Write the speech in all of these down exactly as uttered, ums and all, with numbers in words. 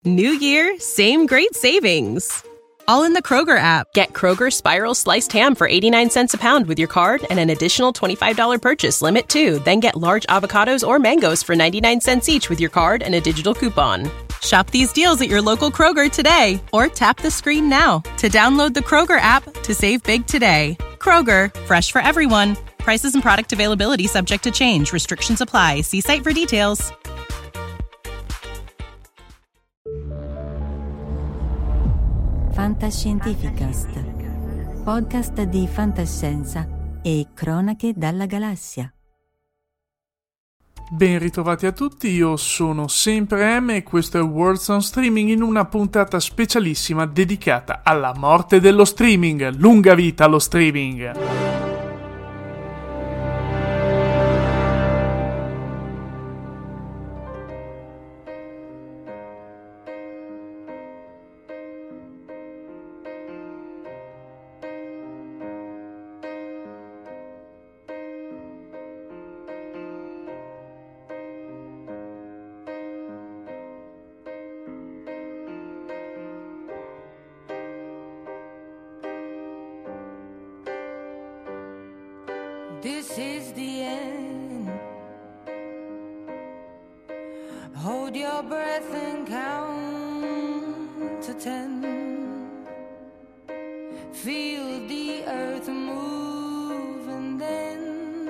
New year, same great savings. All in the Kroger app. Get Kroger Spiral Sliced Ham for eighty-nine cents a pound with your card and an additional twenty-five dollars purchase limit too. Then get large avocados or mangoes for ninety-nine cents each with your card and a digital coupon. Shop these deals at your local Kroger today or tap the screen now to download the Kroger app to save big today. Kroger, fresh for everyone. Prices and product availability subject to change. Restrictions apply. See site for details. Fantascientificast, podcast di fantascienza e cronache dalla galassia. Ben ritrovati a tutti, io sono sempre M e questo è Worlds on Streaming in una puntata specialissima dedicata alla morte dello streaming. Lunga vita allo streaming! This is the end. Hold your breath and count to ten. Feel the earth move and then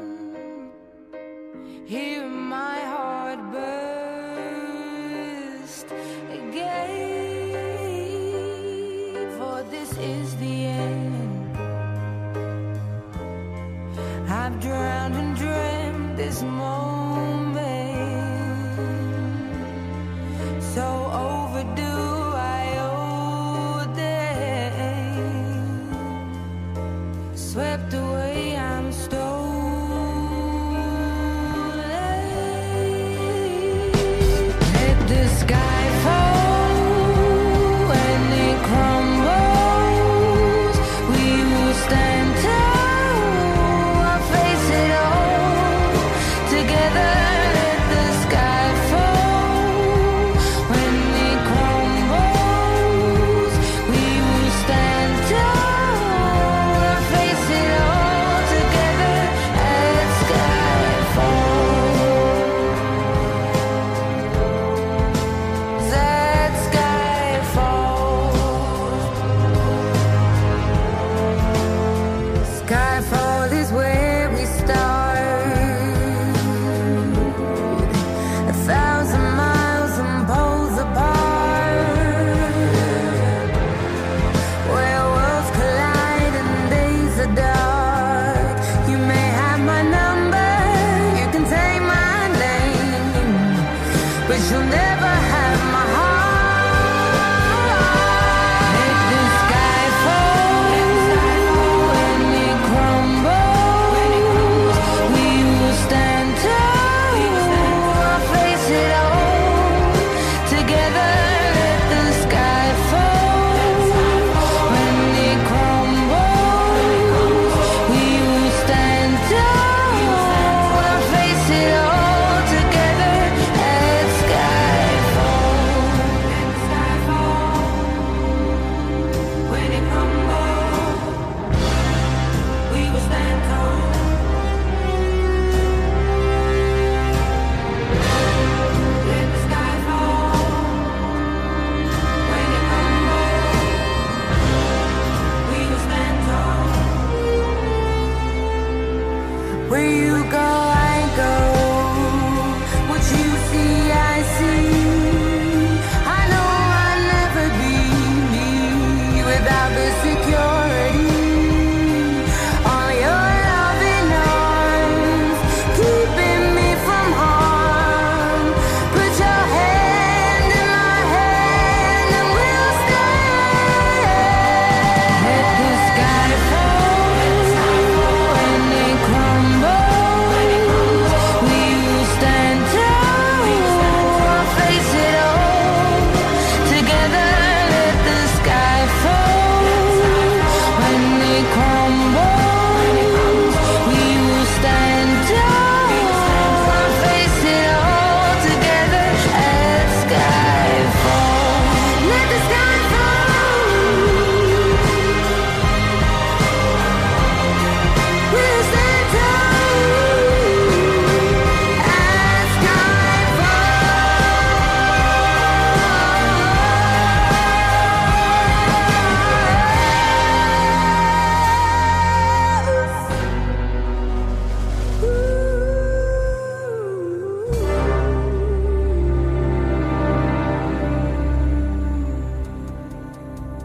hear my heart burst again. For this is the end. I've drowned and dreamt this moment, so overdue I owe them. Swept away, I'm stolen. Let the sky fall when it crumbles. We will stand tall. Together, let the sky fall when we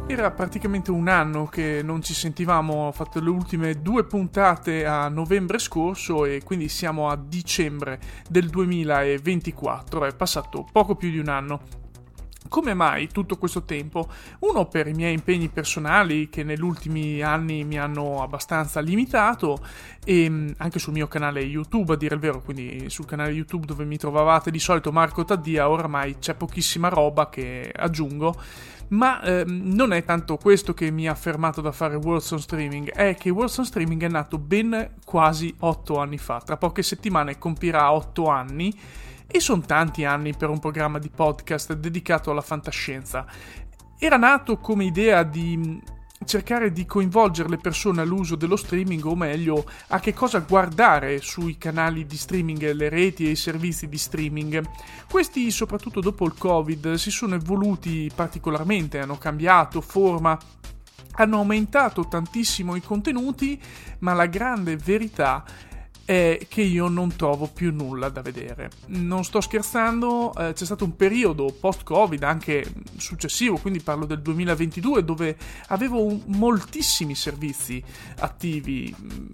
Era praticamente un anno che non ci sentivamo, ho fatto le ultime due puntate a novembre scorso e quindi siamo a dicembre del duemilaventiquattro, è passato poco più di un anno. Come mai tutto questo tempo? Uno, per i miei impegni personali che negli ultimi anni mi hanno abbastanza limitato, e anche sul mio canale YouTube, a dire il vero, quindi sul canale YouTube dove mi trovavate di solito Marco Taddia, oramai c'è pochissima roba che aggiungo. Ma ehm, non è tanto questo che mi ha fermato da fare Words on Streaming, è che Words on Streaming è nato ben quasi otto anni fa, tra poche settimane compirà otto anni, e sono tanti anni per un programma di podcast dedicato alla fantascienza. Era nato come idea di cercare di coinvolgere le persone all'uso dello streaming, o meglio a che cosa guardare sui canali di streaming, le reti e i servizi di streaming. Questi, soprattutto dopo il Covid, si sono evoluti particolarmente, hanno cambiato forma, hanno aumentato tantissimo i contenuti, ma la grande verità è che io non trovo più nulla da vedere. Non sto scherzando, eh, c'è stato un periodo post-Covid, anche successivo, quindi parlo del duemilaventidue, dove avevo un, moltissimi servizi attivi,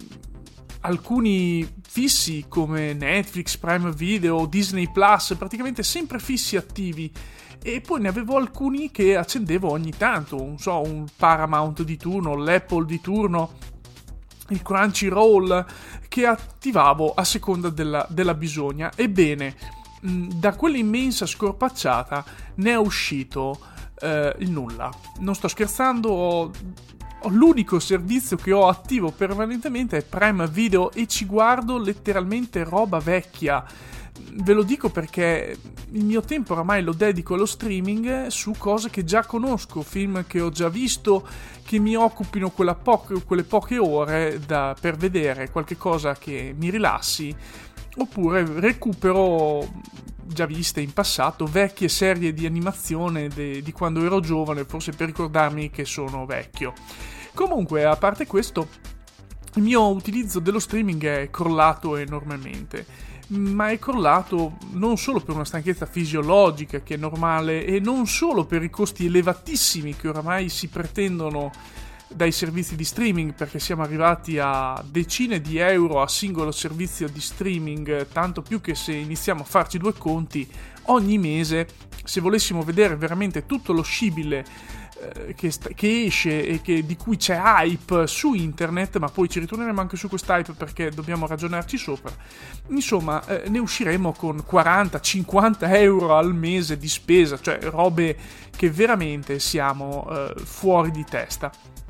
alcuni fissi come Netflix, Prime Video, Disney Plus, praticamente sempre fissi attivi, e poi ne avevo alcuni che accendevo ogni tanto, non so, un Paramount di turno, l'Apple di turno, il Crunchyroll, che attivavo a seconda della, della bisogna. Ebbene, da quell'immensa scorpacciata ne è uscito eh, il nulla. Non sto scherzando, ho, ho, l'unico servizio che ho attivo permanentemente è Prime Video e ci guardo letteralmente roba vecchia. Ve lo dico perché il mio tempo oramai lo dedico allo streaming su cose che già conosco, film che ho già visto, che mi occupino quella po- quelle poche ore da, per vedere qualche cosa che mi rilassi, oppure recupero già viste in passato vecchie serie di animazione de- di quando ero giovane, forse per ricordarmi che sono vecchio. Comunque, a parte questo, il mio utilizzo dello streaming è crollato enormemente. Ma è crollato non solo per una stanchezza fisiologica, che è normale, e non solo per i costi elevatissimi che oramai si pretendono dai servizi di streaming, perché siamo arrivati a decine di euro a singolo servizio di streaming, tanto più che se iniziamo a farci due conti ogni mese, se volessimo vedere veramente tutto lo scibile Che, sta, che esce e che, di cui c'è hype su internet, ma poi ci ritorneremo anche su quest'hype perché dobbiamo ragionarci sopra. Insomma, eh, ne usciremo con quaranta cinquanta euro al mese di spesa, cioè robe che veramente siamo eh, fuori di testa.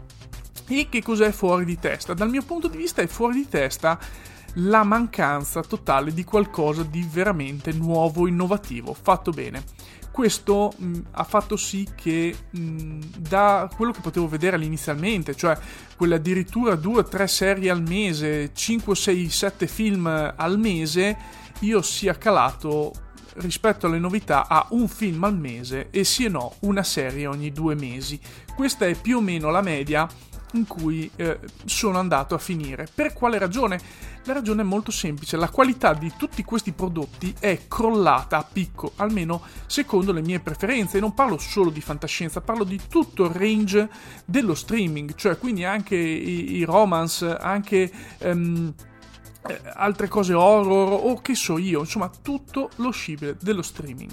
E che cos'è fuori di testa? Dal mio punto di vista è fuori di testa la mancanza totale di qualcosa di veramente nuovo, innovativo, fatto bene. Questo mh, ha fatto sì che mh, da quello che potevo vedere inizialmente, cioè quelle addirittura due o tre serie al mese, cinque, sei, sette film al mese, io sia calato rispetto alle novità a un film al mese e sì e no una serie ogni due mesi. Questa è più o meno la media in cui eh, sono andato a finire. Per quale ragione? La ragione è molto semplice: la qualità di tutti questi prodotti è crollata a picco, almeno secondo le mie preferenze, e non parlo solo di fantascienza, parlo di tutto il range dello streaming, cioè quindi anche i, i romance, anche um, eh, altre cose horror o che so io, insomma tutto lo scibile dello streaming.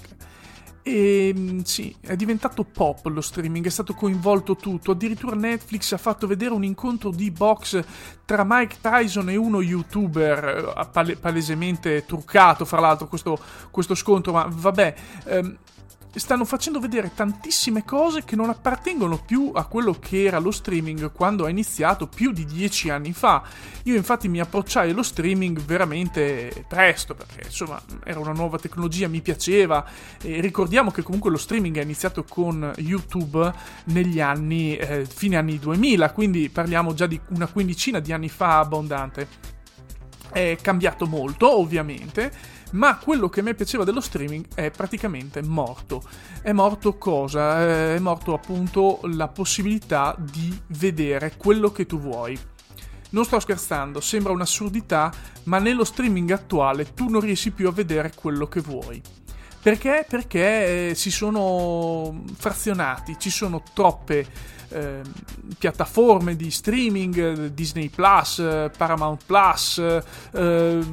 E sì, è diventato pop lo streaming, è stato coinvolto tutto, addirittura Netflix ha fatto vedere un incontro di box tra Mike Tyson e uno youtuber, pal- palesemente truccato fra l'altro questo, questo scontro, ma vabbè, ehm, stanno facendo vedere tantissime cose che non appartengono più a quello che era lo streaming quando è iniziato più di dieci anni fa. Io infatti mi approcciai allo streaming veramente presto, perché insomma era una nuova tecnologia, mi piaceva, e ricordiamo che comunque lo streaming è iniziato con YouTube negli anni, eh, fine anni duemila, quindi parliamo già di una quindicina di anni fa abbondante. È cambiato molto ovviamente, ma quello che a me piaceva dello streaming è praticamente morto. È morto cosa? È morto appunto la possibilità di vedere quello che tu vuoi. Non sto scherzando, sembra un'assurdità, ma nello streaming attuale tu non riesci più a vedere quello che vuoi. Perché? Perché eh, si sono frazionati, ci sono troppe eh, piattaforme di streaming, Disney Plus, Paramount Plus, eh,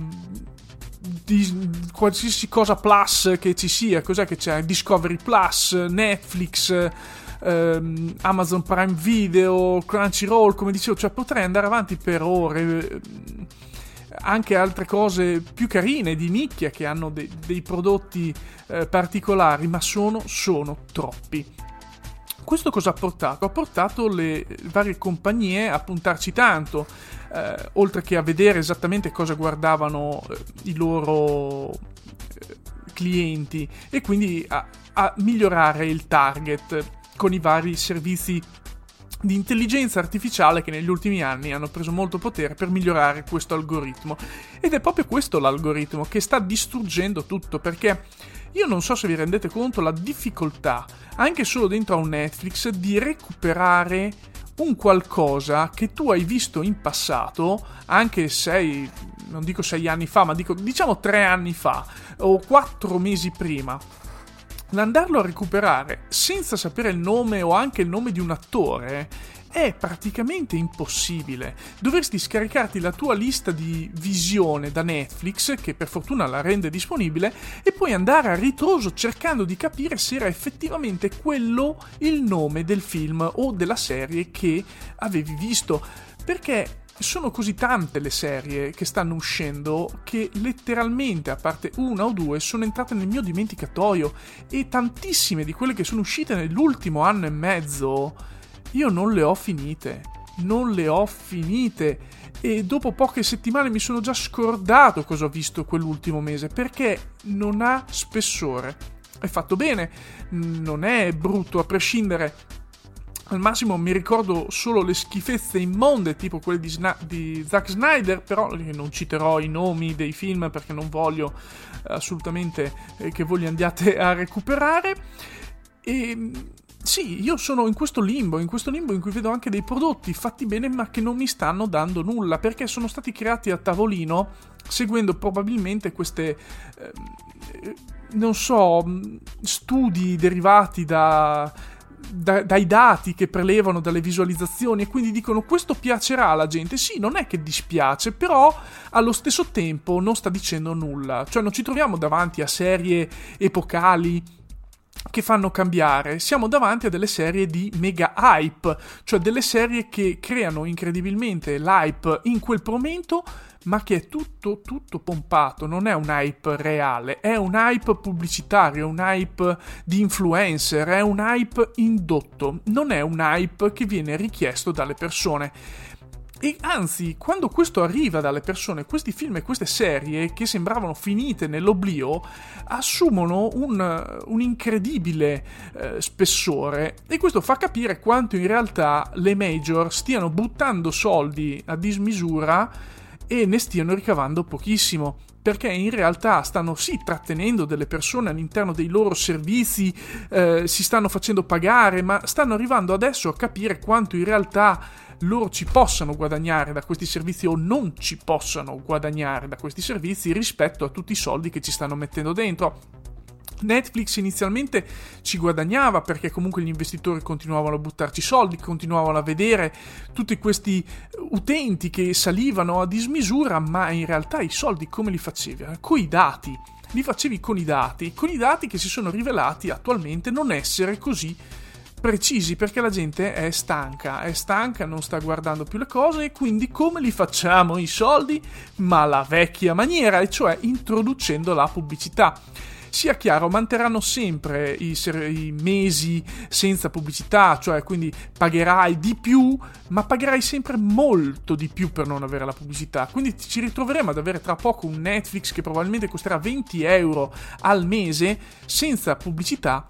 di, qualsiasi cosa Plus che ci sia, cos'è che c'è? Discovery Plus, Netflix, ehm, Amazon Prime Video, Crunchyroll, come dicevo, cioè potrei andare avanti per ore. Anche altre cose più carine di nicchia che hanno de- dei prodotti eh, particolari, ma sono, sono troppi. Questo cosa ha portato? Ha portato le varie compagnie a puntarci tanto, eh, oltre che a vedere esattamente cosa guardavano eh, i loro eh, clienti, e quindi a, a migliorare il target con i vari servizi di intelligenza artificiale che negli ultimi anni hanno preso molto potere per migliorare questo algoritmo. Ed è proprio questo l'algoritmo che sta distruggendo tutto, perché io non so se vi rendete conto la difficoltà, anche solo dentro a un Netflix, di recuperare un qualcosa che tu hai visto in passato, anche sei, non dico sei anni fa, ma dico diciamo tre anni fa o quattro mesi prima. Andarlo a recuperare senza sapere il nome o anche il nome di un attore è praticamente impossibile. Dovresti scaricarti la tua lista di visione da Netflix, che per fortuna la rende disponibile, e poi andare a ritroso cercando di capire se era effettivamente quello il nome del film o della serie che avevi visto, perché sono così tante le serie che stanno uscendo che letteralmente, a parte una o due, sono entrate nel mio dimenticatoio, e tantissime di quelle che sono uscite nell'ultimo anno e mezzo io non le ho finite, non le ho finite e dopo poche settimane mi sono già scordato cosa ho visto quell'ultimo mese, perché non ha spessore. È fatto bene, non è brutto a prescindere. Al massimo mi ricordo solo le schifezze immonde, tipo quelle di, Sna- di Zack Snyder, però non citerò i nomi dei film perché non voglio assolutamente eh, che voi li andiate a recuperare. E sì, io sono in questo limbo, in questo limbo in cui vedo anche dei prodotti fatti bene ma che non mi stanno dando nulla, perché sono stati creati a tavolino seguendo probabilmente queste... Eh, non so, studi derivati da... Da, dai dati che prelevano dalle visualizzazioni, e quindi dicono questo piacerà alla gente. Sì, non è che dispiace, però allo stesso tempo non sta dicendo nulla, cioè non ci troviamo davanti a serie epocali che fanno cambiare, siamo davanti a delle serie di mega hype, cioè delle serie che creano incredibilmente l'hype in quel momento, ma che è tutto tutto pompato, non è un hype reale, è un hype pubblicitario, un hype di influencer, è un hype indotto, non è un hype che viene richiesto dalle persone. E anzi, quando questo arriva dalle persone, questi film e queste serie che sembravano finite nell'oblio assumono un, un incredibile eh, spessore, e questo fa capire quanto in realtà le major stiano buttando soldi a dismisura e ne stiano ricavando pochissimo, perché in realtà stanno sì trattenendo delle persone all'interno dei loro servizi, eh, si stanno facendo pagare, ma stanno arrivando adesso a capire quanto in realtà loro ci possano guadagnare da questi servizi o non ci possano guadagnare da questi servizi rispetto a tutti i soldi che ci stanno mettendo dentro. Netflix inizialmente ci guadagnava perché comunque gli investitori continuavano a buttarci soldi, continuavano a vedere tutti questi utenti che salivano a dismisura, ma in realtà i soldi come li facevi? Con i dati, li facevi con i dati, con i dati che si sono rivelati attualmente non essere così precisi, perché la gente è stanca, è stanca, non sta guardando più le cose, e quindi come li facciamo i soldi? Ma la vecchia maniera, e cioè introducendo la pubblicità. Sia chiaro, manterranno sempre i, ser- i mesi senza pubblicità, cioè quindi pagherai di più, ma pagherai sempre molto di più per non avere la pubblicità. Quindi ci ritroveremo ad avere tra poco un Netflix che probabilmente costerà venti euro al mese senza pubblicità,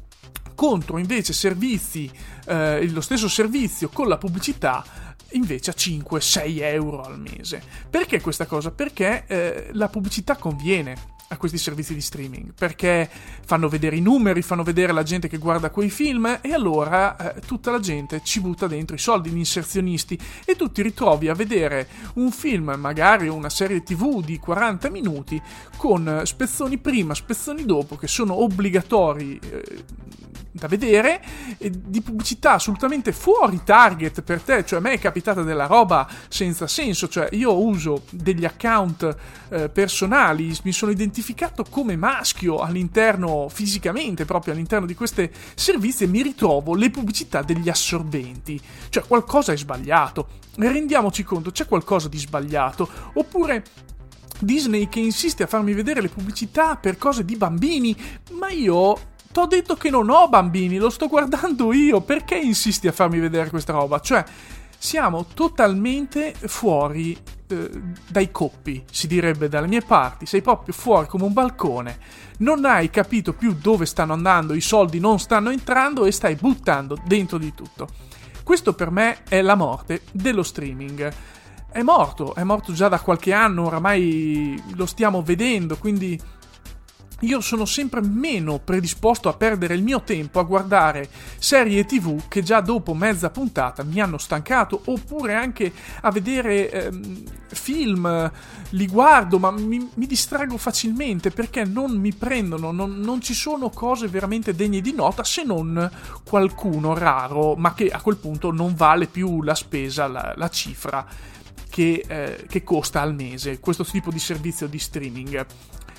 contro invece servizi, eh, lo stesso servizio con la pubblicità invece a cinque sei euro al mese. Perché questa cosa? Perché eh, la pubblicità conviene. a questi servizi di streaming, perché fanno vedere i numeri, fanno vedere la gente che guarda quei film, e allora eh, tutta la gente ci butta dentro i soldi, gli inserzionisti, e tu ti ritrovi a vedere un film, magari una serie tv di quaranta minuti, con spezzoni prima, spezzoni dopo, che sono obbligatori eh, da vedere, e di pubblicità assolutamente fuori target per te. Cioè, a me è capitata della roba senza senso. Cioè, io uso degli account eh, personali, mi sono identificato come maschio all'interno, fisicamente proprio all'interno di questi servizi, e mi ritrovo le pubblicità degli assorbenti. Cioè, qualcosa è sbagliato, rendiamoci conto, c'è qualcosa di sbagliato. Oppure Disney che insiste a farmi vedere le pubblicità per cose di bambini, ma io t'ho detto che non ho bambini, lo sto guardando io, perché insisti a farmi vedere questa roba? Cioè, siamo totalmente fuori eh, dai coppi, si direbbe dalle mie parti, sei proprio fuori come un balcone, non hai capito più dove stanno andando, i soldi non stanno entrando e stai buttando dentro di tutto. Questo per me è la morte dello streaming. È morto, è morto già da qualche anno, oramai lo stiamo vedendo, quindi io sono sempre meno predisposto a perdere il mio tempo a guardare serie tv che già dopo mezza puntata mi hanno stancato, oppure anche a vedere ehm, film, li guardo ma mi, mi distraggo facilmente perché non mi prendono, non, non ci sono cose veramente degne di nota, se non qualcuno raro, ma che a quel punto non vale più la spesa, la, la cifra che, eh, che costa al mese questo tipo di servizio di streaming.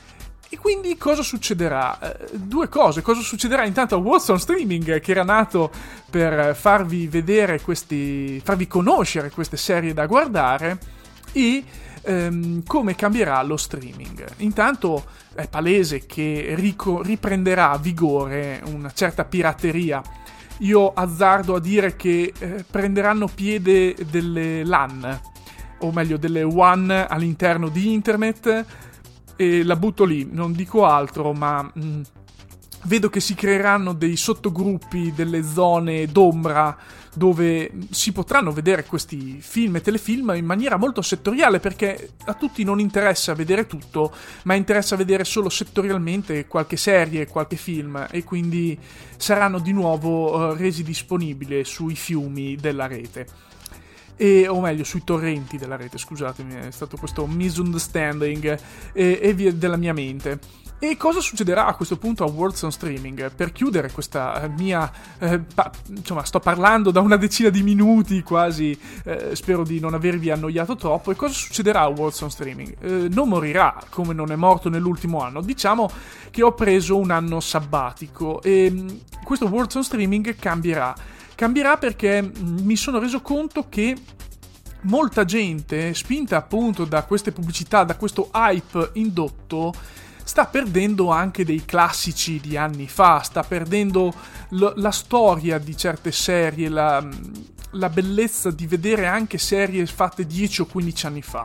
E quindi cosa succederà? Eh, due cose. Cosa succederà intanto a What's on Streaming, che era nato per farvi vedere questi, farvi conoscere queste serie da guardare, e ehm, come cambierà lo streaming. Intanto è palese che rico- riprenderà vigore una certa pirateria. Io azzardo a dire che eh, prenderanno piede delle LAN, o meglio delle WAN all'interno di internet. E la butto lì, non dico altro, ma mh, vedo che si creeranno dei sottogruppi, delle zone d'ombra dove si potranno vedere questi film e telefilm in maniera molto settoriale, perché a tutti non interessa vedere tutto, ma interessa vedere solo settorialmente qualche serie, qualche film, e quindi saranno di nuovo uh, resi disponibili sui fiumi della rete. E, o meglio sui torrenti della rete, scusatemi, è stato questo misunderstanding e, e via della mia mente. E cosa succederà a questo punto a What's on Streaming? Per chiudere questa mia eh, pa- insomma, sto parlando da una decina di minuti quasi, eh, spero di non avervi annoiato troppo. E cosa succederà a What's on Streaming? Eh, non morirà come non è morto nell'ultimo anno. Diciamo che ho preso un anno sabbatico e mh, questo What's on Streaming cambierà. Cambierà perché mh, mi sono reso conto che molta gente, spinta appunto da queste pubblicità, da questo hype indotto, sta perdendo anche dei classici di anni fa, sta perdendo l- la storia di certe serie, la, la bellezza di vedere anche serie fatte dieci o quindici anni fa.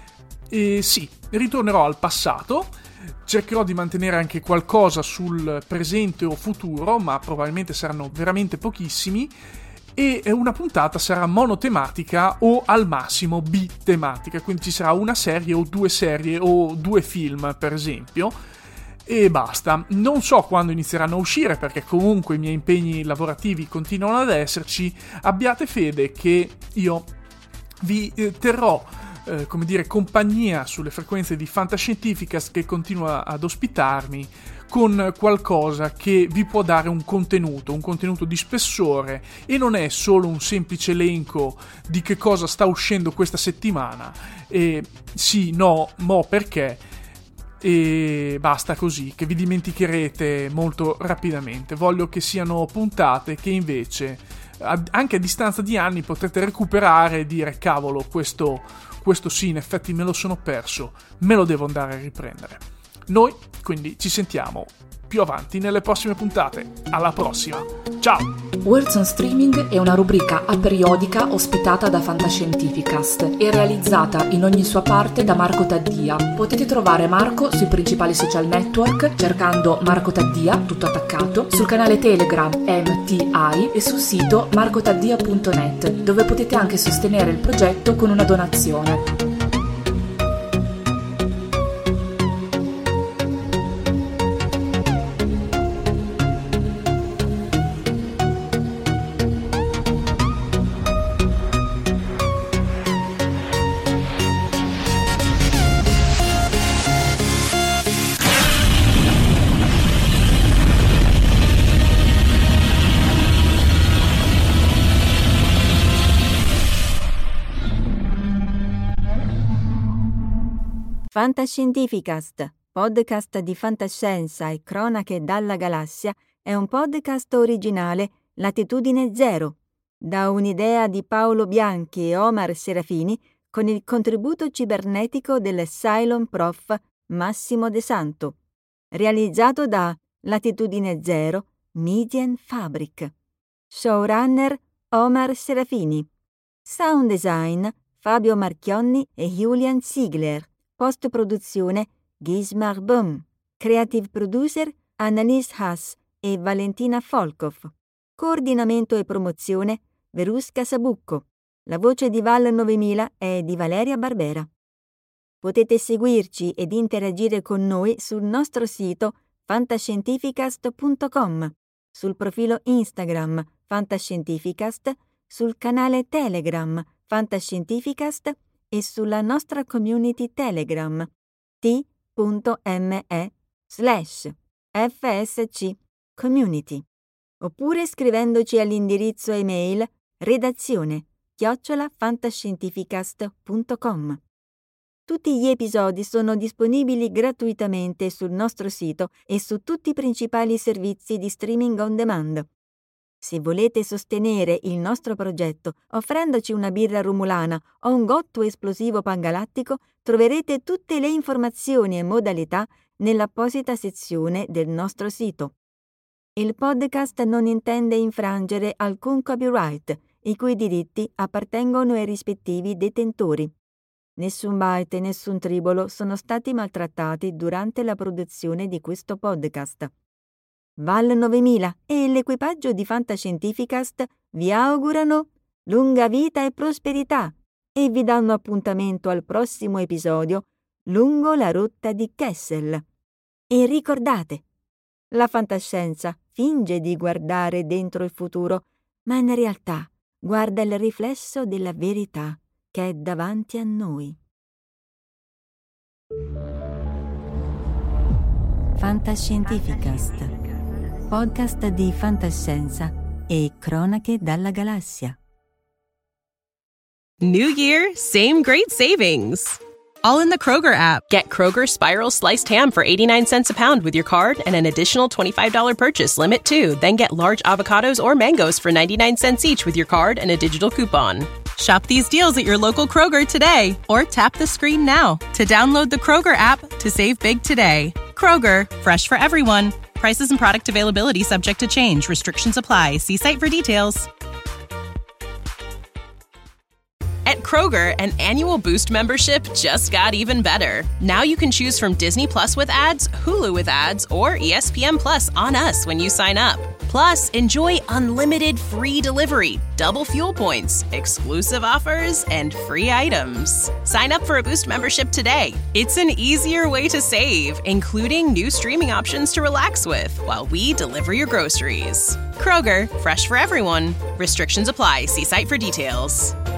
E sì, ritornerò al passato, cercherò di mantenere anche qualcosa sul presente o futuro, ma probabilmente saranno veramente pochissimi, e una puntata sarà monotematica o al massimo bitematica, quindi ci sarà una serie o due serie o due film per esempio, e basta. Non so quando inizieranno a uscire, perché comunque i miei impegni lavorativi continuano ad esserci. Abbiate fede che io vi eh, terrò Eh, come dire, compagnia sulle frequenze di Fantascientificast, che continua ad ospitarmi, con qualcosa che vi può dare un contenuto, un contenuto di spessore, e non è solo un semplice elenco di che cosa sta uscendo questa settimana, e sì, no, mo perché, e basta così, che vi dimenticherete molto rapidamente. Voglio che siano puntate che invece, anche a distanza di anni, potrete recuperare e dire cavolo, questo questo sì, in effetti me lo sono perso, me lo devo andare a riprendere. Noi quindi ci sentiamo più avanti nelle prossime puntate. Alla prossima, ciao! What's on Streaming è una rubrica aperiodica ospitata da Fantascientificast e realizzata in ogni sua parte da Marco Taddia. Potete trovare Marco sui principali social network cercando Marco Taddia, tutto attaccato, sul canale Telegram M T I e sul sito marcotaddia punto net, dove potete anche sostenere il progetto con una donazione. Fantascientificast, podcast di fantascienza e cronache dalla galassia, è un podcast originale Latitudine Zero, da un'idea di Paolo Bianchi e Omar Serafini con il contributo cibernetico del Cylon Prof Massimo De Santo, realizzato da Latitudine Zero Media Fabric. Showrunner Omar Serafini. Sound design Fabio Marchionni e Julian Ziegler. Post-produzione Gismar Böhm. Creative producer Annalise Haas e Valentina Folkov. Coordinamento e promozione Verusca Sabucco. La voce di Val novemila è di Valeria Barbera. Potete seguirci ed interagire con noi sul nostro sito fantascientificast punto com, sul profilo Instagram Fantascientificast, sul canale Telegram Fantascientificast e sulla nostra community Telegram t.me slash fsc community, oppure scrivendoci all'indirizzo email redazione chiocciola fantascientificast punto com. Tutti gli episodi sono disponibili gratuitamente sul nostro sito e su tutti i principali servizi di streaming on demand. Se volete sostenere il nostro progetto offrendoci una birra rumulana o un gotto esplosivo pangalattico, troverete tutte le informazioni e modalità nell'apposita sezione del nostro sito. Il podcast non intende infrangere alcun copyright, i cui diritti appartengono ai rispettivi detentori. Nessun byte e nessun tribolo sono stati maltrattati durante la produzione di questo podcast. Val novemila e l'equipaggio di Fantascientificast vi augurano lunga vita e prosperità e vi danno appuntamento al prossimo episodio lungo la rotta di Kessel. E ricordate, la fantascienza finge di guardare dentro il futuro, ma in realtà guarda il riflesso della verità che è davanti a noi. Fantascientificast, podcast di fantascienza e cronache dalla galassia. New year, same great savings. All in the Kroger app. Get Kroger Spiral Sliced Ham for eighty-nine cents a pound with your card and an additional twenty-five dollars purchase limit too. Then get large avocados or mangoes for ninety-nine cents each with your card and a digital coupon. Shop these deals at your local Kroger today or tap the screen now to download the Kroger app to save big today. Kroger, fresh for everyone. Prices and product availability subject to change. Restrictions apply. See site for details. At Kroger, an annual Boost membership just got even better. Now you can choose from Disney Plus with ads, Hulu with ads, or E S P N Plus on us when you sign up. Plus, enjoy unlimited free delivery, double fuel points, exclusive offers, and free items. Sign up for a Boost membership today. It's an easier way to save, including new streaming options to relax with while we deliver your groceries. Kroger, fresh for everyone. Restrictions apply. See site for details.